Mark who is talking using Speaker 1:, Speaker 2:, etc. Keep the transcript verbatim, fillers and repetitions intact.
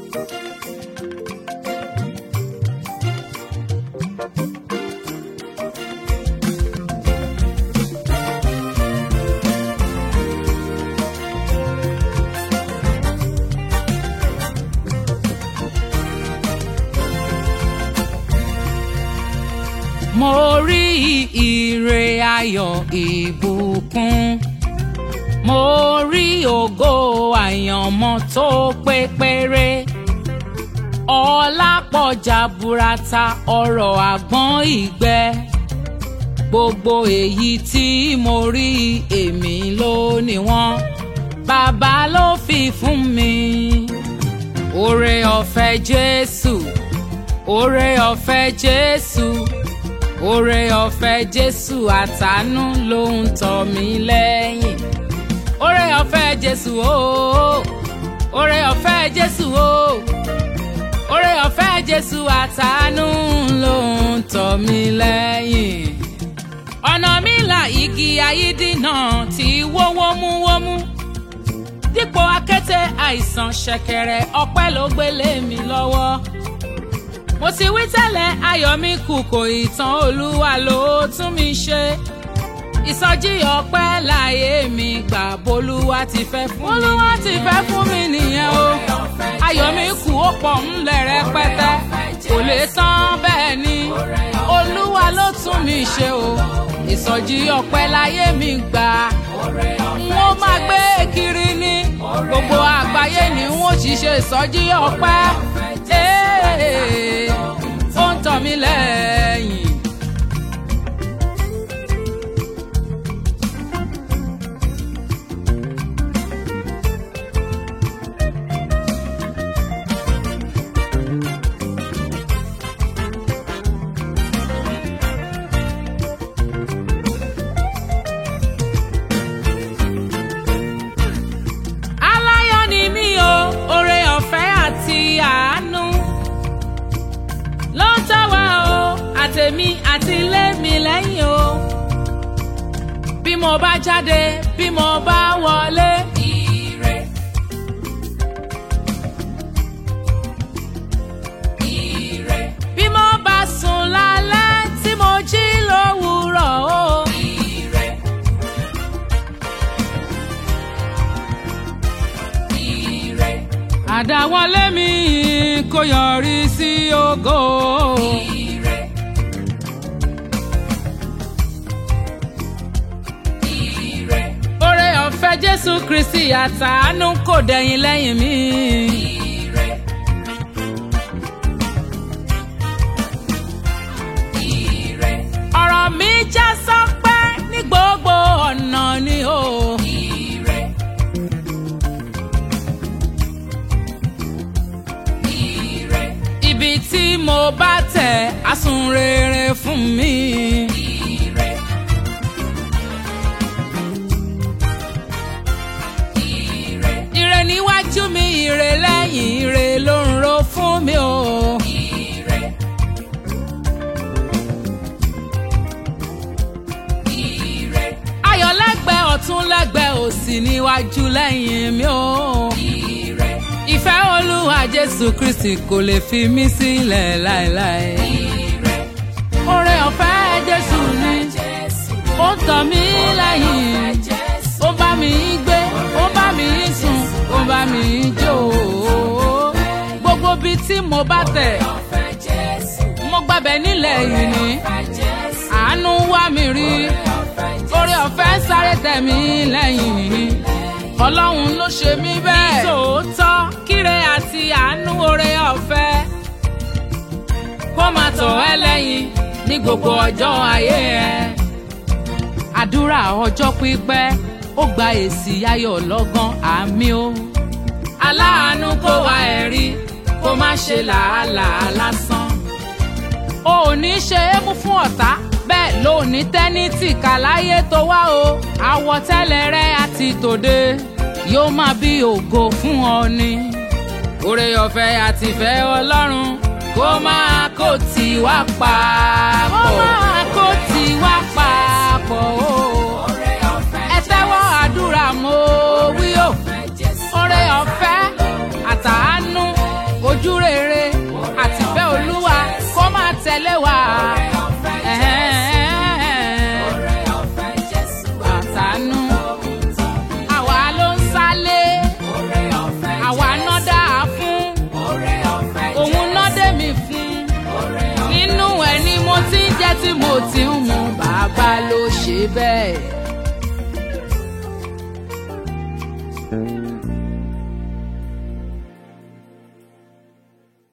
Speaker 1: Mo rí ire ayọ̀ ìbùkún, mo rí ògo àyànmọ́ tó pé péré, ọlá pọ̀ jaburata ọrọ̀ àgbọ̀n ìgbẹ́. Gbogbo èyí tí mo rí èmi ló ní wọ́n, bàbá ló fi fún mi. Oore ọ̀fẹ́ Jésù, oore ọ̀fẹ́ Jésù, oore ọ̀fẹ́ Jésù àtàánú ló ń tọ̀ mí lẹ́yìn. Oore ọ̀fẹ́ Jésù ooo, oore ọ̀fẹ́ Jésù ooo, oore ọ̀fẹ́ Jésù àtàánú ló ń tọ̀ mí lẹ́yìn. Ọ̀nà mi là igi ayídínà tí wó wómúwómú, dípò akéte àìsàn ṣẹ̀kẹ̀rẹ̀ ọpẹ́ ló gbélé mi lọ́wọ́. Mo ti wí tẹ́lẹ̀ ayọ̀ mi kù kò ìtàn, Olúwa ló tún mi ṣe. Ìsọjí ọpẹ́ láyé mi gbà bólúwa ti fẹ́ fún mi. Olúwa ti fẹ́ fún mi nìyẹn o. Ayọ̀ mi kù ó pọ̀ ńlẹ̀ rẹpẹtẹ, kò lè tán bẹ́ẹ̀ ni. Olúwa ló tún mi ṣe o. Ìsọjí ọpẹ́ láyé mi gbà. Wọ́n máa gbé kiri ní gbogbo àgbáyé ni wọ́n ti ṣe ìsọjí ọpẹ́. Ó ń tọ̀ mí lẹ́yìn. Aláyọ̀ ni mí o, oore ọ̀fẹ́ àti àánú ló ń tọ́ wa o, àtèmi àti ilé mi lẹ́yìn o. Bí mo bá jáde, bí mo bá wọlé, ire, ire. Bí mo bá sùn lálẹ́ tí mo jí lówùúrọ̀ o, ire, ire. Àdáwọlé mi kò yọrí sí ògo. Ire, ire. Oore ọ̀fẹ́ Jésù Kristi àtàánú kò dẹ̀yìn lẹ́yìn mi. Ire, ire. Ọ̀rọ̀ mi já sọpẹ́ ní gbogbo ọ̀nà ni o. Ire, ire. Ibi tí mo bá tẹ̀ á sùn rere fún mi. Ire, ire. Ire níwájú mi, ire lẹ́yìn, ire ló ń ro fún mi o. Ire, ire. Ayọ̀ lẹ́gbẹ̀ẹ́ ọ̀tún lẹ́gbẹ̀ẹ́ òsì níwájú lẹ́yìn mi o. Ire. Ìfẹ́ Olúwa Jésù Kristi kò lè fi mí sílẹ̀ láéláé. Ire. Oore ọ̀fẹ́ Jésù ni ó ń tọ̀ mí lẹ́yìn, ó bá mi gbé, ó bá mi sùn, ó bá mi jó. Gbogbo bí tí mo bá tẹ̀, mo gbàbẹ̀ nílẹ̀ yìí ni. Àánú wá mi rí, oore ọ̀fẹ́ sáré tẹ̀ mí lẹ́yìn. Ọlọ́run ló ṣe mí bẹ́ẹ̀. Ní tòótọ́ kíre àti àánú oore ọ̀fẹ́ kó máa tọ̀ ẹ́ lẹ́yìn ní gbogbo ọjọ́ ayé ẹ. Àdúrà ọjọ́ pípẹ́ ó gba èsì ayọ̀ lọ́gán, àmì o. Aláàánú kó wá ẹ̀rí, kó má ṣe làálàá lásán. O ò ní ṣe é mú fún ọ̀tá, bẹ́ẹ̀ ló ní tẹ́nítì kà láyé tó wá o. Àwọ̀tẹ́lẹ̀ rẹ àti tòde yóò máa bí ògo fún ọ ni. Oore ọ̀fẹ́ àti ìfẹ́ Ọlọ́run kó máa kó tì wá papọ̀. Kó máa kó tì wá papọ̀ o. Ẹ tẹ́wọ́ àdúrà mo wí o. Oore ọ̀fẹ́ àtàánú tí mo ti ń mu bàbá ló ṣe bẹ́ẹ̀.